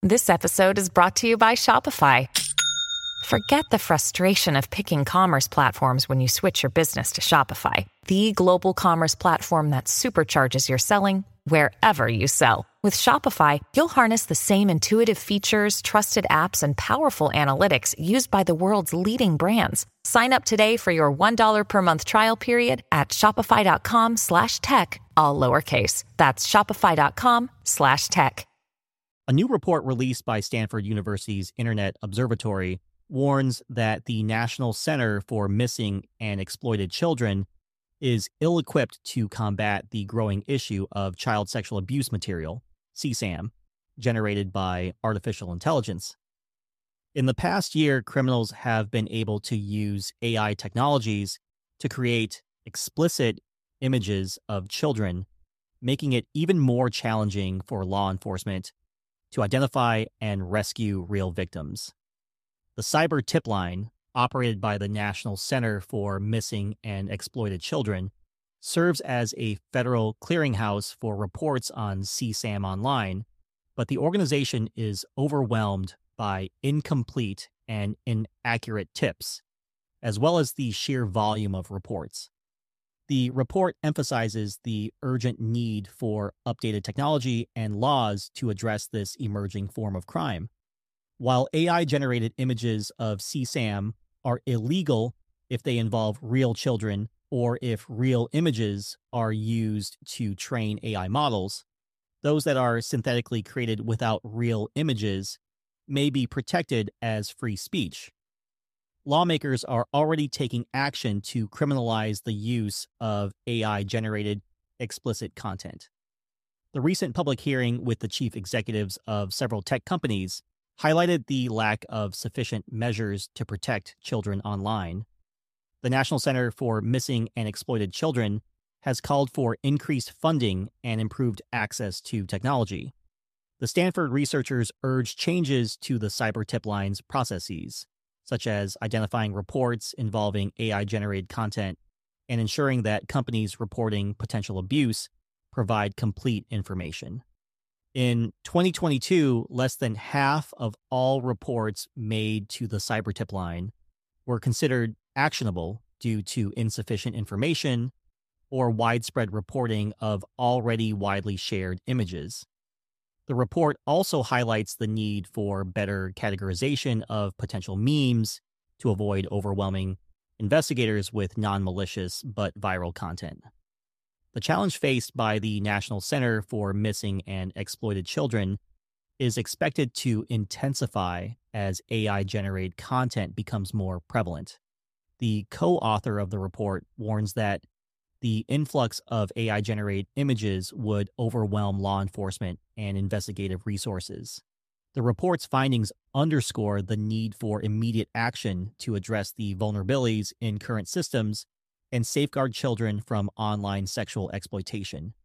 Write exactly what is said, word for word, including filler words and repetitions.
This episode is brought to you by Shopify. Forget the frustration of picking commerce platforms when you switch your business to Shopify, the global commerce platform that supercharges your selling wherever you sell. With Shopify, you'll harness the same intuitive features, trusted apps, and powerful analytics used by the world's leading brands. Sign up today for your one dollar per month trial period at shopify.com slash tech, all lowercase. That's shopify.com slash tech. A new report released by Stanford University's Internet Observatory warns that the National Center for Missing and Exploited Children is ill-equipped to combat the growing issue of child sexual abuse material, C SAM, generated by artificial intelligence. In the past year, criminals have been able to use A I technologies to create explicit images of children, making it even more challenging for law enforcement to identify and rescue real victims. The Cyber Tip Line, operated by the National Center for Missing and Exploited Children, serves as a federal clearinghouse for reports on C SAM online, but the organization is overwhelmed by incomplete and inaccurate tips, as well as the sheer volume of reports. The report emphasizes the urgent need for updated technology and laws to address this emerging form of crime. While A I-generated images of C SAM are illegal if they involve real children or if real images are used to train A I models, those that are synthetically created without real images may be protected as free speech. Lawmakers are already taking action to criminalize the use of A I-generated explicit content. The recent public hearing with the chief executives of several tech companies highlighted the lack of sufficient measures to protect children online. The National Center for Missing and Exploited Children has called for increased funding and improved access to technology. The Stanford researchers urged changes to the Cyber Tip Line's processes, such as identifying reports involving A I-generated content and ensuring that companies reporting potential abuse provide complete information. In twenty twenty-two, less than half of all reports made to the Cyber Tip Line were considered actionable due to insufficient information or widespread reporting of already widely shared images. The report also highlights the need for better categorization of potential memes to avoid overwhelming investigators with non-malicious but viral content. The challenge faced by the National Center for Missing and Exploited Children is expected to intensify as A I-generated content becomes more prevalent. The co-author of the report warns that the influx of A I-generated images would overwhelm law enforcement and investigative resources. The report's findings underscore the need for immediate action to address the vulnerabilities in current systems and safeguard children from online sexual exploitation.